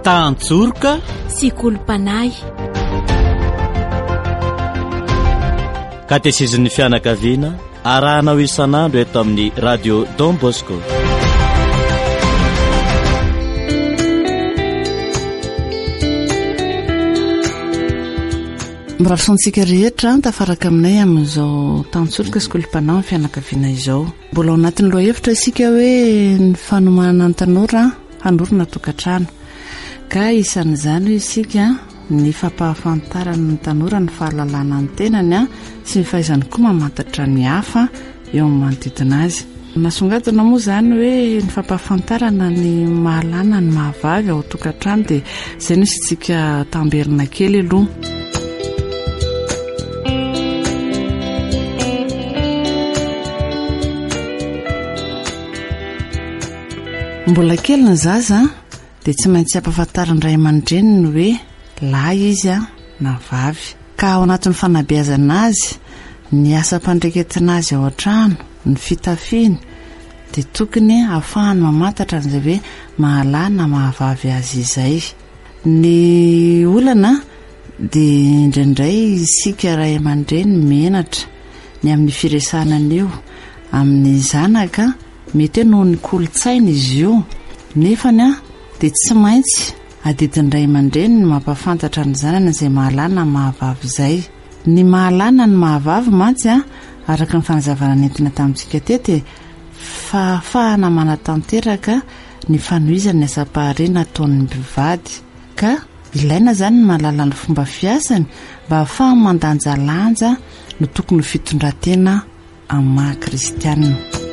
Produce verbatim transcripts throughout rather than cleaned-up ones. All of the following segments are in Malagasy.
tantsorika sy kolompanay. Katesezin'ny fianakaviana arahanao isan'andro eto amin'ny radio Don Bosco. Mirafontsika rehetra tafaraka aminay amin'izao tantsorika sy kolompanay amin'ny fianakaviana izao. Mbola ao anatin'ny loha hevitra isika hoe ny fanomanana ny tanora hanorina tokantrano, ka isan'izany isika ny fampahafantarana ny tanora ny fahalalana ny tenany a sy ny fahaizany koa mamantatra ny hafa eo amin'ny manodidina azy. Nasongadina moa zany hoe ny fampahafantarana ny mahalana ny mahavavy ao tokantrano dia izay nisy tsika tamberina kely aloha. Mbola kely ny zaza dia tsy maintsy ampahafantarana ray aman-dreniny hoe lahy izy a na vavy, ka ao anatin'ny fanabeazana azy ny asam-pandreketina azy ao an-trano, ny fitafiany dia tokony ahafahany mamantatra an'izay hoe mahalahy na mahavavy azy izay. Ny olana dia indraindray isika ray aman-dreny menatra ny amin'ny firesanana io amin'ny zanaka, mety noho ny kolotsaina izy io, nefany a dia tsy maintsy adidiny ray aman-dreny ny mampafantatra ny zanany izay mahalana ny mahavavy izay. Ny mahalana ny mahavavy mantsy a araka ny fanazavana nentina tamintsika tety fa fahana manatanteraka ny fanohizany asam-paharena ataon'ny mpivady, ka ilaina zany ny mahalala ny fomba fiasany mba ahafahany mandanja lanja no tokony fitondratena amin'ny maha kristianina.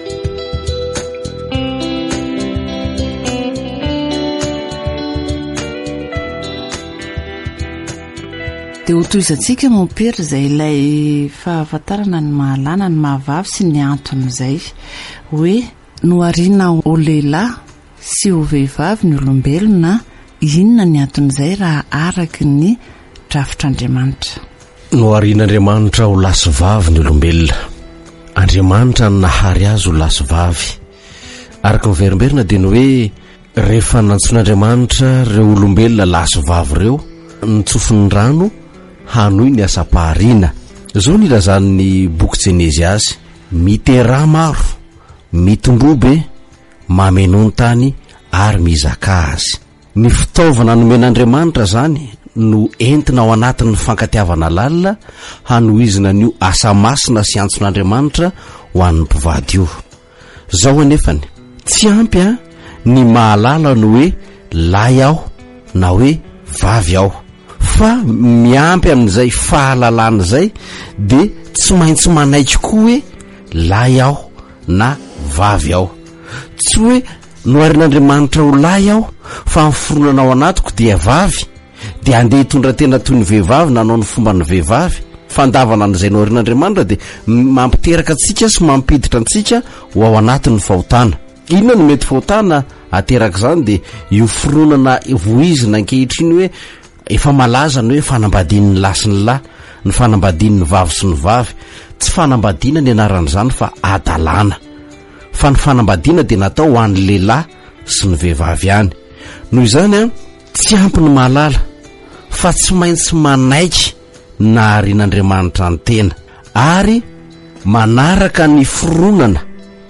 Dia hotoizantsika mompery izay ilay fahafantarana ny mahalana ny mahavavy sy ny antony izay hoe nohariana ho lehilahy sy ho vehivavy ny olombelona, inona ny antony izay raha araky ny drafitr'Andriamanitra. Noharian'Andriamanitra ho lasy vavy ny olombelona, Andriamanitra ny nahary azy ho lasy vavy. Araka ny verimberina dia ny hoe rehefa nantsoin'Andriamanitra ireo olombelona lasy vavy ireo, nitsofin'ny rano hanohy ny asam-pahariana. Izao ny ilazan'ny boky Jeneziasy: miteraha maro, mitombobe, mameno ny tany ary mizaka azy. Ny fitaovana nomen'Andriamanitra zany no entina ao anatin'ny fankatiavana lalina hanohizina an'io asa masina sy antson'Andriamanitra ho an'ny mpivady io. Zao anefany tsy ampy a ny mahalala no hoe lahy aho na hoe vavy aho, fa miampy amin'izay fahalalana izay dia tsy maintsy manaitry koa hoe lahy aho na vavy aho. Tsy hoe noharian'Andriamanitra ho lahy aho fa miforonana ao anatiko dia vavy, dia andeha hitondra tena toy ny vehivavy nanao ny fomba ny vehivavy. Fandavana an'izay noharian'Andriamanitra dia mampiteraka antsika sy mampiditra antsika ho ao anatin'ny fahotana. Inona no mety fahotana ateraka izany dia io foronana voizina ankehitriny hoe efa malaza ny hoe fanambadian'ny lahy sy ny lahy, ny fanambadian'ny vavy sy ny vavy. Tsy fanambadiana ny anaran'izany fa adalana, fa ny fanambadiana dia natao ho an'ny lehilahy sy ny vehivavy ihany. Noho izany a tsy ampy ny mahalala fa tsy maintsy manaitry naharian'Andriamanitra ny tena ary manaraka ny foronana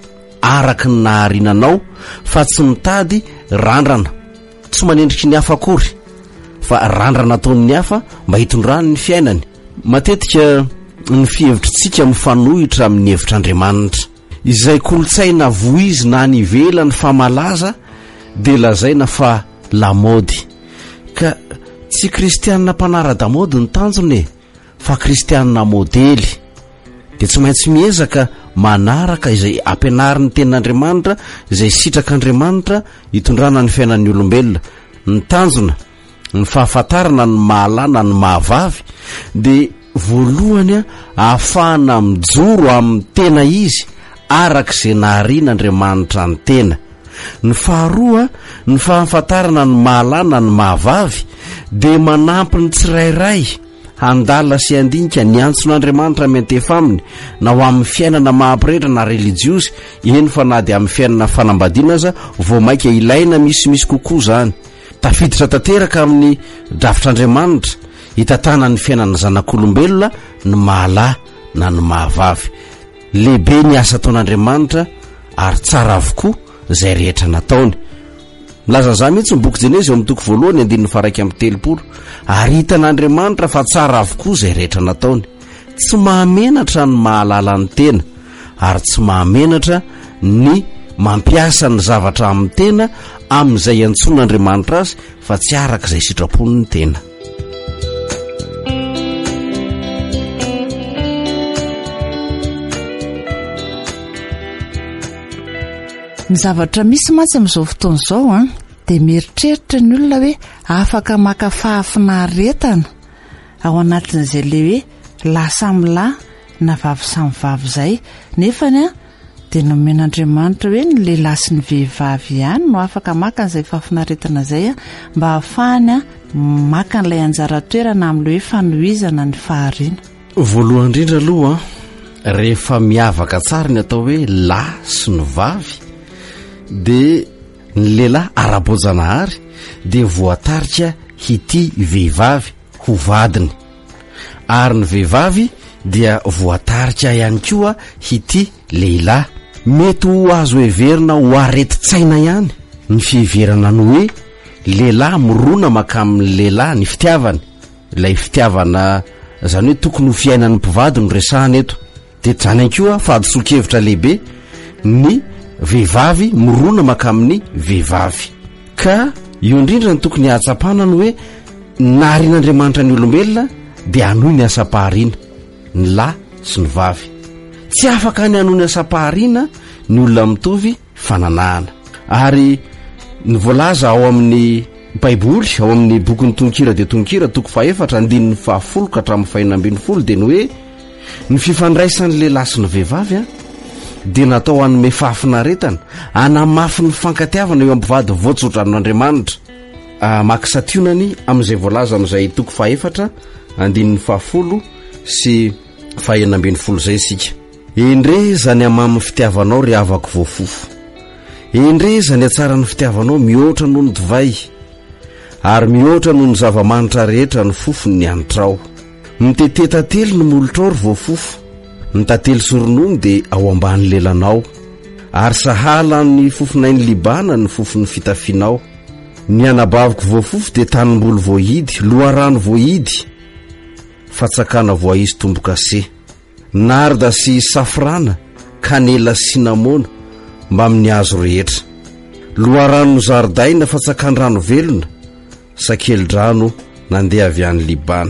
araka ny nahariananao, fa tsy mitady randrana, tsy manendriky ny hafa akory fa randrana ataon'ny hafa mba hitondrany ny fiainany. Matetika ny fihevitritsika mifanohitra amin'ny hevitr'Andriamanitra. Izay kolotsaina voizina any ivelany fa malaza dia lazaina fa lamody, ka tsy kristianina mpanara-damody ny tanjony fa kristianina modely. Dia tsy maintsy miezaka manaraka izay ampianariny tenin'Andriamanitra, izay sitrak'Andriamanitra hitondrana ny fiainan'ny olombelona. Ny tanjona, ny fahafantarana ny mahalana ny mahavavy dia voalohany ahafahana mijoro amin'ny tena izy araka izay naharian'Andriamanitra ny tena. Ny faharoa, ny fahafantarana ny mahalana ny mahavavy dia manampy ny tsirairay handala sy handinika ny antson'Andriamanitra miantefa aminy, na ho amin'ny fiainana mahampirehitra na relijiosy, eny fa na dia amin'ny fiainana fanambadiana aza vao maika ilaina misimisy kokoa zany. tafiditra tanteraka amin'ny drafitr'Andriamanitra hitatana ny fiainana zanak'olombelona ny mahalahy na ny mahavavy. Lehibe ny asa ataon'Andriamanitra ary tsara avokoa izay rehetra nataony. Milaza za mihitsy ny boky Jenezy eo amin'ny toko voalohany andininy faraika amin'ny telopolo, ary hitan'Andriamanitra fa tsara avokoa izay rehetra nataony. Tsy mahamenatra ny mahalala ny tena ary tsy mahamenatra ny mampiasa ny zavatra amin'ny tena amin'izay antson'Andriamanitra azy fa tsy araka izay sitrapon'ny tena. Ny zavatra misy matsy amin'izao fotoana izao a dia mieritreritra ny olona hoe afaka maka fahafinaretana ao anatin'izay le hoe lahy samy lahy na vavy samy vavy izay, nefany a dia nomen'Andriamanitra hoe ny lehilahy sy ny vehivavy ihany no afaka maka an'izay fahafinaretana izay a mba hahafahany a maka n'ilay anjara toerana amin'ilay hoe fanohizana ny fahariana. Voalohany indrindra aloha rehefa miavaka tsara ny atao hoe lahy sy ny vavy dia ny lehilahy ara-boajanahary dia voatarika hity vehivavy ho vadiny, ary ny vehivavy dia voatarika ihany koa hity lehilahy. Mety ho azo heverina ho areti-tsaina ihany ny fiheverana ny hoe lehilahy mirona maka amin'ny lehilahy ny fitiavany, ilay fitiavana izany hoe tokony ho fiainan'ny mpivady no resahana eto. Dia zany koa fa adosoa-kevitra lehibe ny vehivavy mirona maka amin'ny vehivavy, ka io indrindra ny tokony hahatsapana ny hoe naharian'Andriamanitra ny olombelona dia hanohy ny asam-pahariana ny lahy sy ny vavy. Tsy afaka ny hanohy ny asam-pahariana ny olona mitovy fananahana. Ary ny voalaza ao amin'ny Baiboly, ao amin'ny bokin'ny tononkira dia tononkira toko faefatra andininy fahafolo ka hatramin'ny fahinina ambin'ny folo dia ny hoe ny fifandraisan'ny lehilahy sy ny vehivavy a dia natao hanome fahafinaretana, hanamafy ny fankatiavana eo ampivady voatsotra amin'Andriamanitra. Maka sationany amin'izay voalaza amin'izay toko faefatra andininy fahafolo sy fahinina ambin'ny folo izay isika. Endre zany amamin'ny fitiavanao ry avako voafofo, endre zany atsara ny fitiavanao mihoatra noho ny divay, ary mihoatra noho ny zava-manitra rehetra ny fofony ny anitrao. Mitete tantely ny molotrao ry voafofo, ny tantely soronony dia ao ambany lelanao, ary sahala ny fofonainy libana ny fofony fitafianao. Ny anabaviko voafofo dia tanimboly voahidy, loharano voahidy, fatsakana voaizy tombo-kase, narda sy safrana, kanela sy sinamona mba amin'ny hazo rehetra. Loharano no zaridaina, fatsakan-drano velona, sakeli-drano nandeha avy any libana.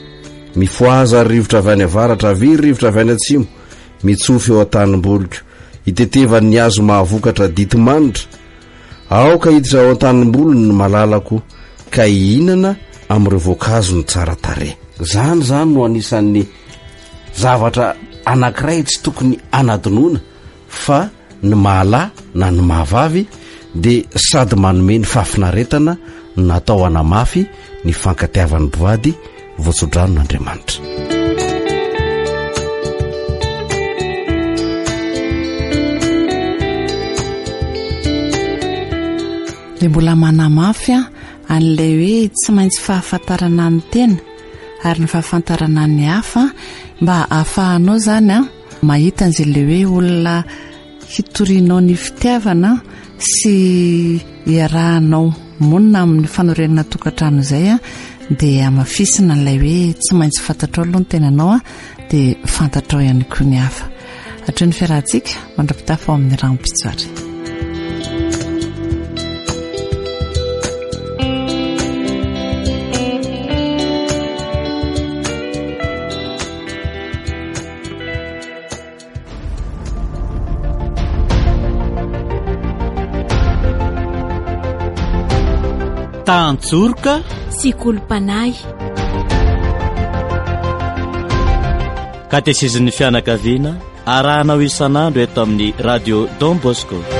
Mifoaza ary rivotra avy any avaratra, aviry rivotra avy any atsimo, mitsofy eo an-tanimboliko, hitetevany ny hazo mahavokatra ditimanitra. Aoka hiditra ao an-tanimbolony ny malalako, ka hihinana amin'ireo voankazo ny tsara tarehy. Zany zany no anisan'ny zavatra anankiray tsy tokony anadinoana fa ny mahalahy na ny mahavavy dia sady manome ny fahafinaretana natao hanamafy ny fankatiavan'ny mpivady voatsodranin'Andriamanitra. Dia mbola manamafy a an'ilay hoe tsy maintsy fahafantarana ny tena ary ny fahafantarana ny hafa mba ahafahanao zany a mahita an'izay le hoe olona hitorianao ny fitiavana sy iarahanao monina amin'ny fanorenana tokantrano izay a dia amafisina n'ilay hoe tsy maintsy fantatrao aloha ny tenanao a dia fantatrao ihany koa ny hafa. Hatry ny fiarahantsika mandrapitafa ao amin'ny rano-pitsoary. Tantsorika sy kolompanay. Katekizin'ny fianakaviana arahanao isan'andro eto amin'ny radio Don Bosco.